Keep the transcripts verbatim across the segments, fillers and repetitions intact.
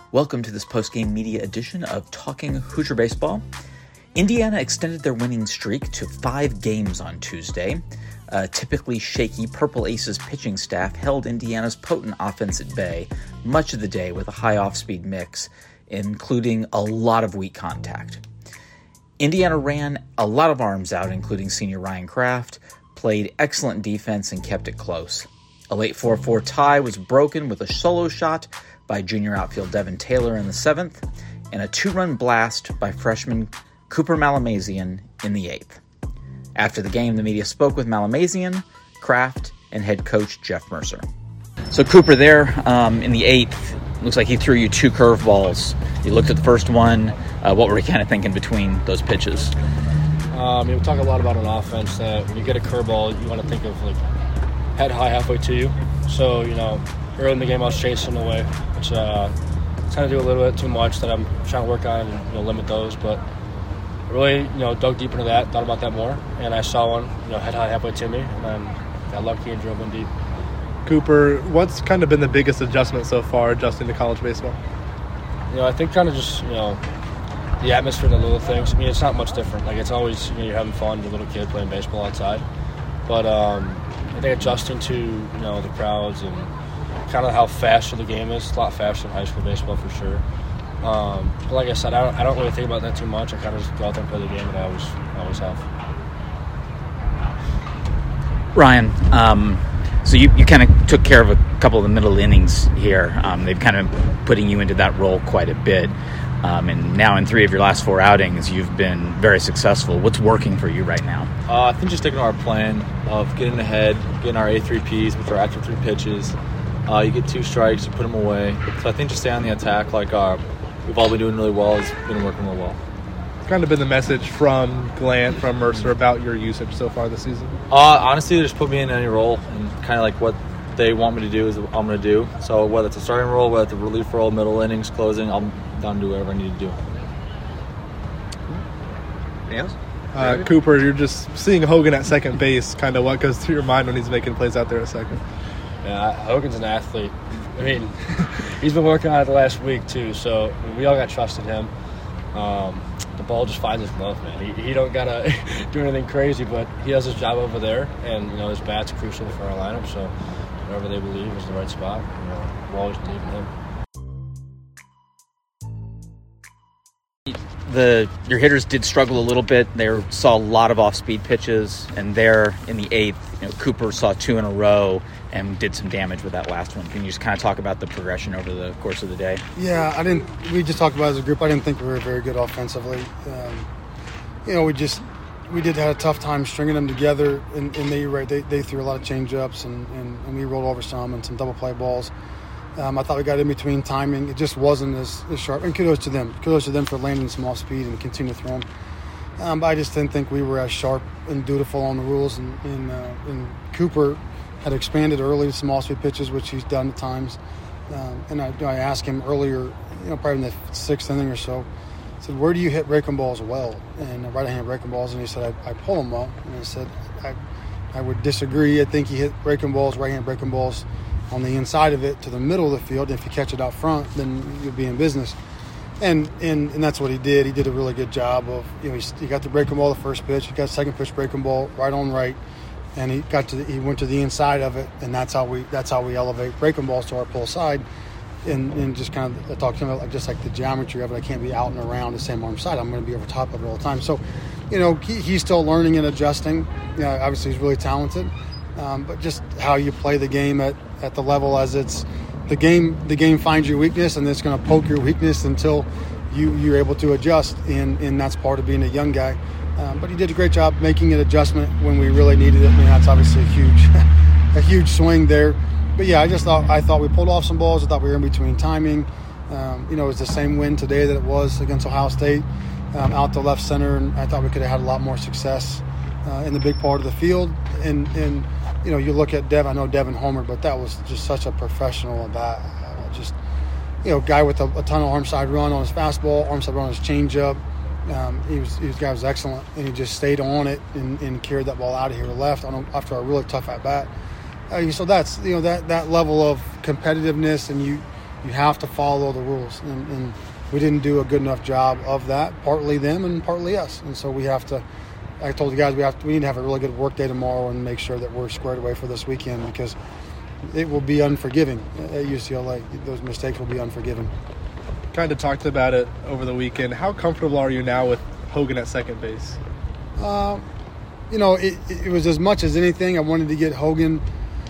Welcome to this post-game media edition of Talking Hoosier Baseball. Indiana extended their winning streak to five games on Tuesday. A typically shaky Purple Aces pitching staff held Indiana's potent offense at bay much of the day with a high off-speed mix, including a lot of weak contact. Indiana ran a lot of arms out, including senior Ryan Kraft, played excellent defense, and kept it close. A late four four tie was broken with a solo shot by junior outfield Devin Taylor in the seventh, and a two-run blast by freshman Cooper Malamazian in the eighth. After the game, the media spoke with Malamazian, Kraft, and head coach Jeff Mercer. So Cooper there um, in the eighth, looks like he threw you two curveballs. You looked at the first one. Uh, what were you kind of thinking between those pitches? Um, you know, we talk a lot about an offense that when you get a curveball, you want to think of like head high halfway to you. So, you know, early in the game I was chasing away, which uh, kind of do a little bit too much that I'm trying to work on and, you know, limit those. But really, you know, dug deep into that, thought about that more, and I saw one, you know, head high halfway to me, and then got lucky and drove in deep. Cooper, what's kind of been the biggest adjustment so far adjusting to college baseball? You know, I think kind of just, you know, the atmosphere and the little things. I mean, it's not much different. Like, it's always, you know, you're having fun, you're a little kid playing baseball outside. But um, I think adjusting to, you know, the crowds and kind of how fast the game is. It's a lot faster than high school baseball for sure. Um, but like I said, I don't, I don't really think about that too much. I kind of just go out there and play the game that I always, I always have. Ryan, um, so you, you kind of took care of a couple of the middle innings here. Um, they've kind of been putting you into that role quite a bit. Um, and now in three of your last four outings, you've been very successful. What's working for you right now? Uh, I think just sticking to our plan of getting ahead, getting our A three Ps with our after three pitches. Uh, you get two strikes, you put them away. So I think just stay on the attack like uh, we've all been doing really well. It's been working real well. It's kind of been the message from Glant, from Mercer about your usage so far this season? Uh, honestly, they just put me in any role and kind of like what they want me to do is what I'm going to do. So whether it's a starting role, whether it's a relief role, middle innings, closing, I'm down to do whatever I need to do. Anything else? Uh, Cooper, you're just seeing Hogan at second base. Kind of what goes through your mind when he's making plays out there at second? Yeah, Hogan's an athlete. I mean, he's been working on it the last week too, so we all got trust in him. Um, the ball just finds his glove, man. He, he don't gotta do anything crazy, but he does his job over there, and you know his bat's crucial for our lineup. So whatever they believe is the right spot, you know, we'll always believe in him. The your hitters did struggle a little bit. They saw a lot of off-speed pitches, and there in the eighth, you know, Cooper saw two in a row and did some damage with that last one. Can you just kind of talk about the progression over the course of the day? Yeah, I didn't. We just talked about it as a group. I didn't think we were very good offensively. Um, you know, we just we did have a tough time stringing them together. And, and they right, they they threw a lot of change-ups, and, and, and we rolled over some and some double play balls. Um, I thought we got in between timing. It just wasn't as, as sharp. And kudos to them. Kudos to them for landing some off speed and continue to throw them. Um, but I just didn't think we were as sharp and dutiful on the rules. And, and, uh, and Cooper had expanded early to some off speed pitches, which he's done at times. Um, and I, I asked him earlier, you know, probably in the sixth inning or so, I said, where do you hit breaking balls well? And right-hand breaking balls. And he said, I, I pull them well. And I said, I, I would disagree. I think he hit breaking balls, right-hand breaking balls, on the inside of it to the middle of the field. If you catch it out front, then you'll be in business. And and, and that's what he did. He did a really good job of, you know, he, he got the breaking ball the first pitch, he got second pitch breaking ball right on right, and he got to the, he went to the inside of it, and that's how we that's how we elevate breaking balls to our pull side, and, and just kind of I talked to him about like, just like the geometry of it. I can't be out and around the same arm side. I'm going to be over top of it all the time. So, you know, he, he's still learning and adjusting. You know, obviously he's really talented. Um, but just how you play the game at, at the level as it's the game the game finds your weakness, and it's going to poke your weakness until you, you're able to adjust, and, and that's part of being a young guy. Um, but he did a great job making an adjustment when we really needed it. I mean, that's obviously a huge a huge swing there. But yeah, I just thought I thought we pulled off some balls. I thought we were in between timing. Um, you know, it was the same win today that it was against Ohio State, um, out to left center, and I thought we could have had a lot more success uh, in the big part of the field. And and you know, you look at Dev. I know Devin homered, but that was just such a professional at bat. Uh, just, you know, guy with a, a ton of arm side run on his fastball, arm side run on his changeup. Um, he was, he was, guy was excellent, and he just stayed on it and, and carried that ball out of here to left on a, after a really tough at bat. Uh, so that's, you know, that, that level of competitiveness, and you You have to follow the rules, and, and we didn't do a good enough job of that. Partly them and partly us, and so we have to. I told the guys we have to, we need to have a really good work day tomorrow and make sure that we're squared away for this weekend, because it will be unforgiving at U C L A. Those mistakes will be unforgiving. Kind of talked about it over the weekend. How comfortable are you now with Hogan at second base? Uh, you know, it, it was as much as anything. I wanted to get Hogan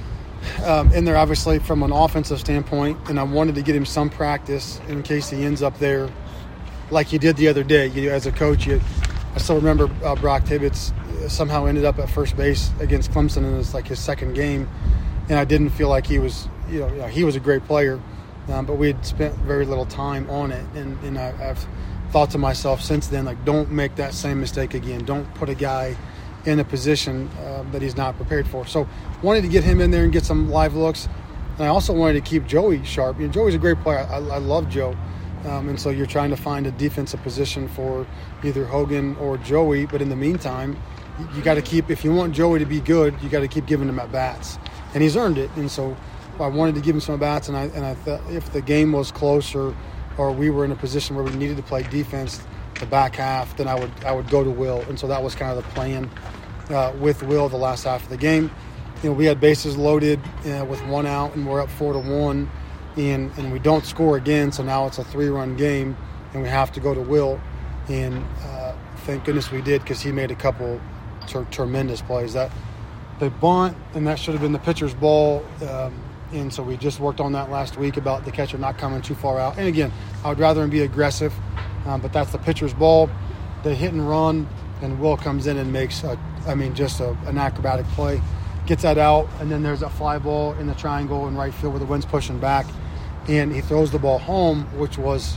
um, in there, obviously, from an offensive standpoint, and I wanted to get him some practice in case he ends up there like he did the other day. You know, as a coach, you, I still remember uh, Brock Tibbetts somehow ended up at first base against Clemson, and it was like his second game, and I didn't feel like he was, you know, you know he was a great player, um, but we had spent very little time on it, and, and I, I've thought to myself since then, like, don't make that same mistake again. Don't put a guy in a position uh, that he's not prepared for. So wanted to get him in there and get some live looks, and I also wanted to keep Joey sharp. You know, Joey's a great player. I, I love Joe. Um, and so you're trying to find a defensive position for either Hogan or Joey. But in the meantime, you, you got to keep, if you want Joey to be good, you got to keep giving him at bats. And he's earned it. And so I wanted to give him some at bats. And I and I thought if the game was closer, or we were in a position where we needed to play defense the back half, then I would I would go to Will. And so that was kind of the plan uh, with Will the last half of the game. You know, we had bases loaded uh, with one out, and we're up four to one. And, and we don't score again, so now it's a three-run game, and we have to go to Will. And uh, thank goodness we did, because he made a couple ter- tremendous plays. That they bunt, and that should have been the pitcher's ball. Um, and so we just worked on that last week about the catcher not coming too far out. And again, I would rather him be aggressive, um, but that's the pitcher's ball. They hit and run, and Will comes in and makes, a, I mean, just a, an acrobatic play. Gets that out, and then there's a fly ball in the triangle in right field where the wind's pushing back. And he throws the ball home, which was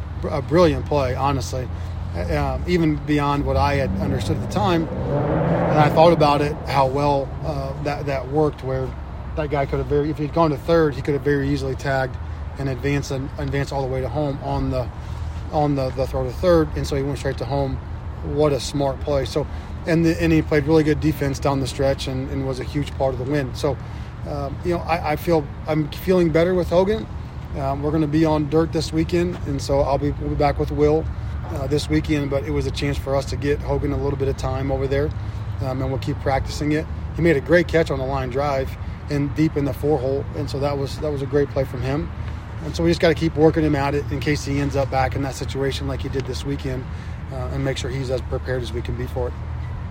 a brilliant play, honestly, uh, even beyond what I had understood at the time. And I thought about it, how well uh, that that worked, where that guy could have very, if he'd gone to third, he could have very easily tagged and advanced and advanced all the way to home on the on the, the throw to third, and so he went straight to home. What a smart play! So, and the, and he played really good defense down the stretch, and, and was a huge part of the win. So, um, you know, I, I feel I'm feeling better with Hogan. Um, we're going to be on dirt this weekend, and so I'll be we'll be back with Will uh, this weekend. But it was a chance for us to get Hogan a little bit of time over there, um, and we'll keep practicing it. He made a great catch on the line drive and deep in the four hole, and so that was that was a great play from him. And so we just got to keep working him at it in case he ends up back in that situation like he did this weekend, uh, and make sure he's as prepared as we can be for it.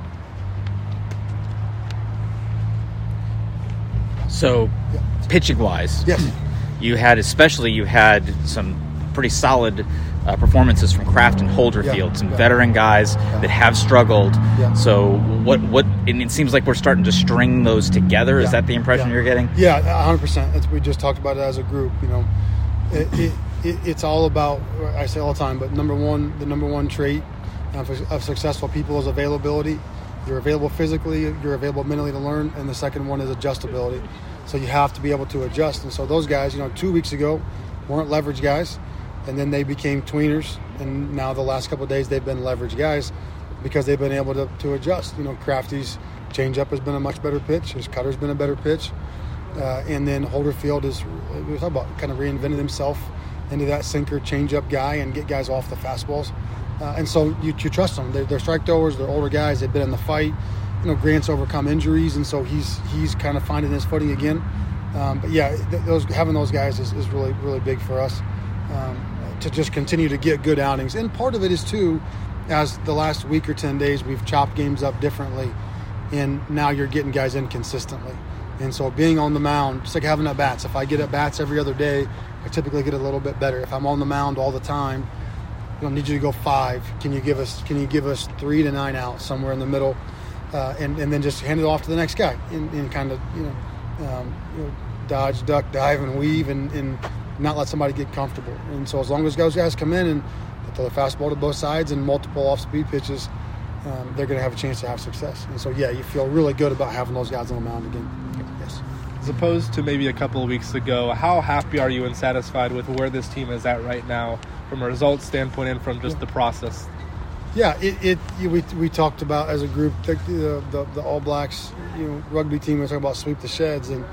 So, Yeah. pitching-wise, Yes. you had, especially you had some pretty solid uh, performances from Kraft and Holderfield, Yeah, some yeah. veteran guys Yeah. that have struggled. Yeah. So what what and it seems like we're starting to string those together. Is Yeah. that the impression Yeah. you're getting? Yeah, one hundred percent. It's, we just talked about it as a group. You know, it, it, it, it's all about, I say all the time, but number one, the number one trait of, of successful people is availability. You're available physically, you're available mentally to learn, and the second one is adjustability. So you have to be able to adjust. And so those guys, you know, two weeks ago weren't leverage guys, and then they became tweeners, and now the last couple of days they've been leverage guys because they've been able to, to adjust. You know, Crafty's changeup has been a much better pitch. His cutter's been a better pitch. Uh, and then Holderfield is, we talk about, kind of reinvented himself into that sinker changeup guy and get guys off the fastballs. Uh, and so you, you trust them. They're, they're strike throwers. They're older guys. They've been in the fight. You know, Grant's overcome injuries, and so he's he's kind of finding his footing again. Um, but yeah, th- those having those guys is, is really really big for us um, to just continue to get good outings. And part of it is too, as the last week or ten days we've chopped games up differently, and now you're getting guys in consistently. And so being on the mound, just like having at bats. If I get at bats every other day, I typically get a little bit better. If I'm on the mound all the time, I don't need you to go five. Can you give us? Can you give us three to nine outs somewhere in the middle, uh, and and then just hand it off to the next guy and, and kind of you know, um, you know, dodge, duck, dive, and weave, and, and not let somebody get comfortable. And so as long as those guys come in and throw the fastball to both sides and multiple off-speed pitches, um, they're going to have a chance to have success. And so yeah, you feel really good about having those guys on the mound again. Yes. As opposed to maybe a couple of weeks ago, how happy are you and satisfied with where this team is at right now from a results standpoint and from just the process? Yeah, it, it we we talked about as a group the the, the, the All Blacks, you know, rugby team. We were talking about sweep the sheds, and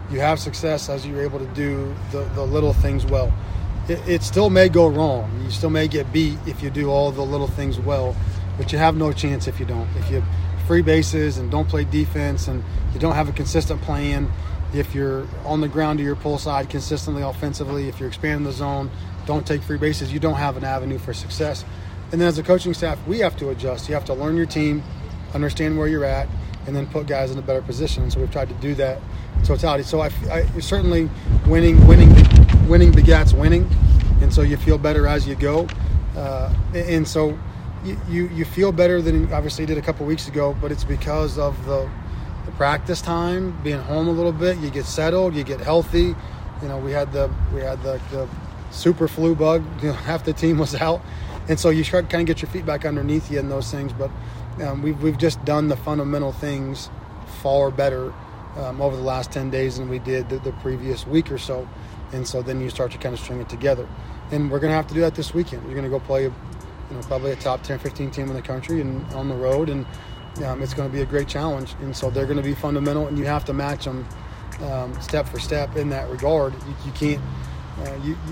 you have success as you're able to do the, the little things well. It, it still may go wrong. You still may get beat if you do all the little things well, but you have no chance if you don't. If you free bases and don't play defense and you don't have a consistent plan, if you're on the ground to your pull side consistently offensively, if you're expanding the zone, don't take free bases, you don't have an avenue for success. And then as a coaching staff, we have to adjust. You have to learn your team, understand where you're at, and then put guys in a better position. So we've tried to do that in totality. So I, I certainly winning, winning, winning begats winning, and so you feel better as you go. Uh, and so you, you you feel better than obviously you did a couple weeks ago, but it's because of the, the practice time, being home a little bit. You get settled, you get healthy. You know, we had the we had the, the super flu bug. You know, half the team was out, and so you start kind of get your feet back underneath you and those things. But um, we've we've just done the fundamental things far better um, over the last ten days than we did the, the previous week or so. And so then you start to kind of string it together. And we're going to have to do that this weekend. You're going to go play, you know, probably a top ten, fifteen team in the country and on the road, and um, it's going to be a great challenge. And so they're going to be fundamental, and you have to match them um, step for step in that regard. You, you can't, uh, you, you,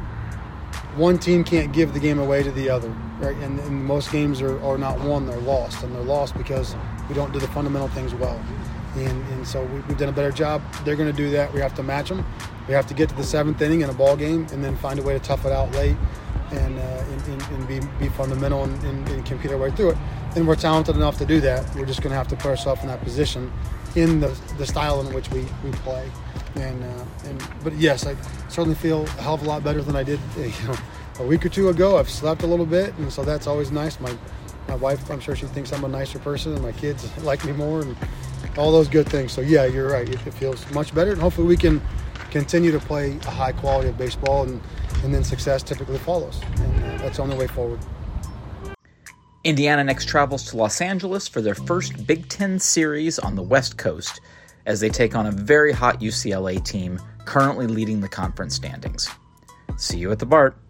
one team can't give the game away to the other, right? And, and most games are, are not won, they're lost, and they're lost because we don't do the fundamental things well. And, and so we, we've done a better job. They're going to do that. We have to match them. We have to get to the seventh inning in a ball game and then find a way to tough it out late and uh, and, and, and be, be fundamental and, and, and compete our way through it. And we're talented enough to do that. We're just going to have to put ourselves in that position in the the style in which we, we play. And uh, and but yes, I certainly feel a hell of a lot better than I did you know a week or two ago. I've slept a little bit, and so that's always nice. My my wife, I'm sure she thinks I'm a nicer person, and my kids like me more, and all those good things. So yeah, you're right. It, it feels much better, and hopefully we can continue to play a high quality of baseball, and, and then success typically follows. And uh, that's the only way forward. Indiana next travels to Los Angeles for their first Big Ten series on the West Coast as they take on a very hot U C L A team currently leading the conference standings. See you at the BART.